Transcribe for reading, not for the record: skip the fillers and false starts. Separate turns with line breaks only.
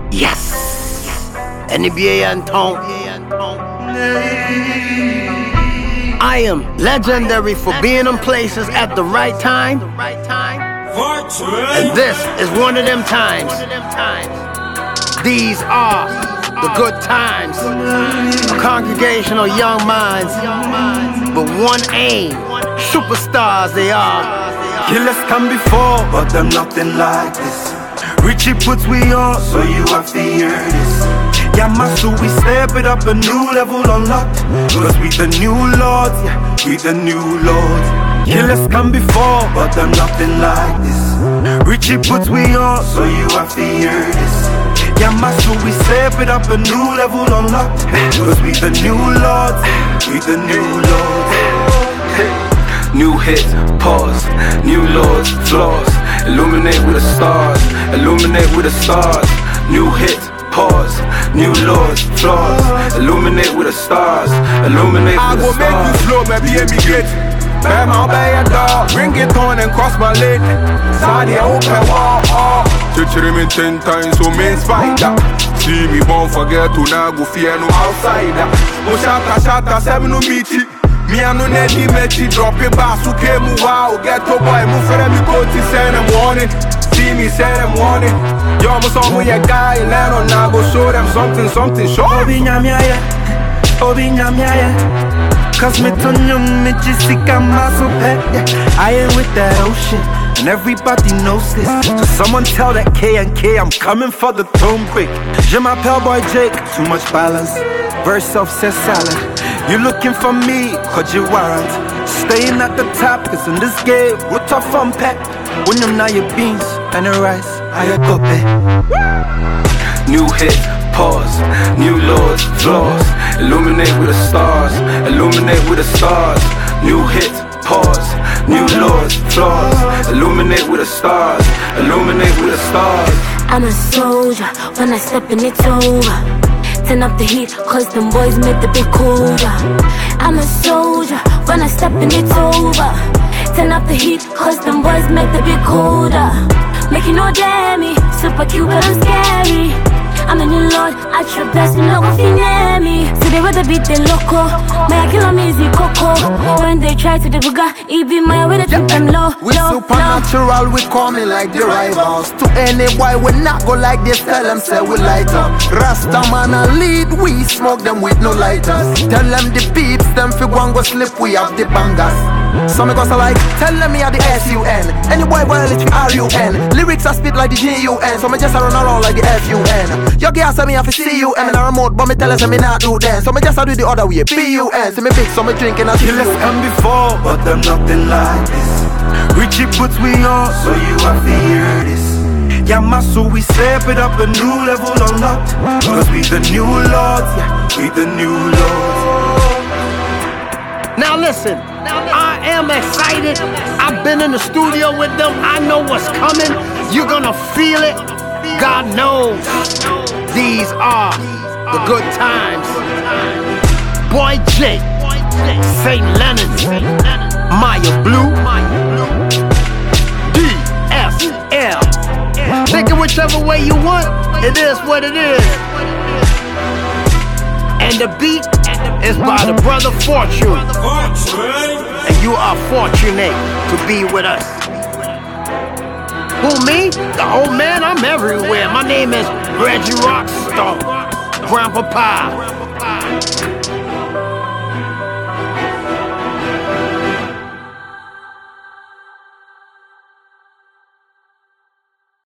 Yes. NBA and Tom. I am legendary for being in places at the right time. And this is one of them times. These are the good times. A congregation of young minds, but one aim. Superstars they are.
Killers come before, but them nothing like this. Richie puts we on, so you have to hear this. Yamasu, we step it up a new level unlocked. Cause we the new lords, yeah, we the new lords. Killers come before, but them nothing like this. Richie puts we on, so you have to hear this. Yamasu, we step it up a new level unlocked. Cause we the new lords, we the new lords.
New hits, pause, new lords, flaws. Illuminate with the stars, illuminate with the stars. New hits, pause, new lords, flaws. Illuminate with the stars, illuminate with the stars.
I go make you slow, maybe emigrate. Bear my bay dog, bring it on and cross my lane. Sadi open wall, Chichiri me 10 times, so main spider. See me born forget to now go fear no outsider. Oh shata, 7 no meet it. Me I no need me drop it back, so came wow, get to boy, move for them, go to send them warning. See me send them warning. Yo, I'm some way a guy, land on now, go show them something, show.
Obi nyamya, cause me turn you, me just sick of my so pet. I ain't with that ocean, and everybody knows this. So someone tell that K&K I'm coming for the throne quick. Je m'appelle Boy Jake, too much balance. Verse of says salad. You looking for me, cause you warrant. Staying at the top, cause in this game, we're tough on pet. When you know your beans and the rice, I go pay.
New hit, pause, new lords, flaws. Illuminate with the stars, illuminate with the stars. New hit, pause, new lords, flaws. Illuminate with the stars, illuminate with the stars.
I'm a soldier, when I step in it's over. Turn up the heat, cause them boys make the beat colder. I'm a soldier, when I step in it's over. Turn up the heat, cause them boys make the beat colder. Make you know dare me, super cute but I'm scary. I'm a new lord, I trip best, you know if you near me. So they rather beat the loco, my killer music coco. When they try to the buga, it be my way to keep them low.
We supernatural, we coming like the rivals. To any boy, we not go like this, tell them say we light up. Rasta man a lead, we smoke them with no lighters. Tell them the peeps, them fi one go slip, we have the bangers. Some goes like, tell them me are the S-U-N. Any boy well it's R-U-N. Lyrics I spit like the G-U-N. So me just run around like the F-U-N. Your girl say me have to C-U-M in a remote, but me tell her say me not do then. So me just do the other way, B-U-N. So me big, so me drinking a
Killers come before, but them nothing like this. Richie puts we on, so you have to hear this. Yamasu, we step it up a new level unlocked. Cause we the new lords, yeah, we the new lords.
Now listen, I am excited. I've been in the studio with them. I know what's coming. You're gonna feel it. God knows. These are the good times. Boy Jake, St. Leonard's, Maya Blue, DSL. Take it whichever way you want. It is what it is. And the beat is by the brother Fortune. And you are fortunate to be with us. Who, me? The old man? I'm everywhere. My name is Reggie Rockstar, Grandpa Pie.